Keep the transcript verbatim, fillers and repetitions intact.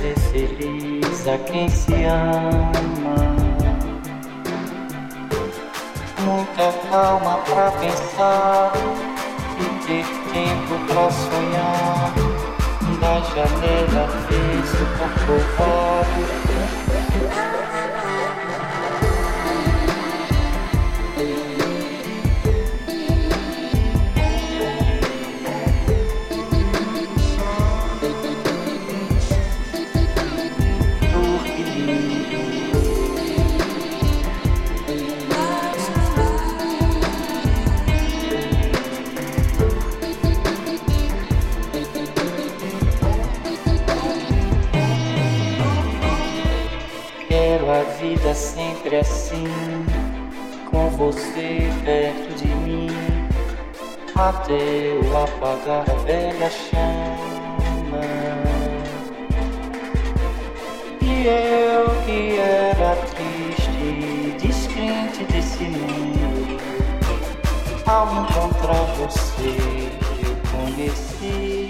fazer feliz a quem se ama. Muita calma pra pensar e ter tempo pra sonhar. Da janela vejo o corcovado. A vida sempre assim, com você perto de mim, até eu apagar a velha chama. E eu que era triste, descrente desse mundo, ao encontrar você eu conheci